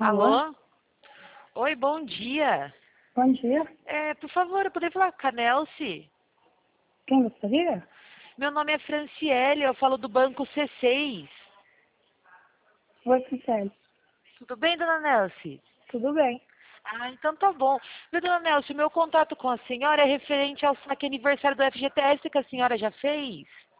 Alô? Alô? Oi, bom dia. Bom dia. Por favor, eu poderia falar com a Nelce? Quem gostaria? Meu nome é Franciele, eu falo do Banco C6. Oi, Franciele. Tudo bem, dona Nelce? Tudo bem? Então tá bom. Viu, dona Nelce, o meu contato com a senhora é referente ao saque aniversário do FGTS que a senhora já fez.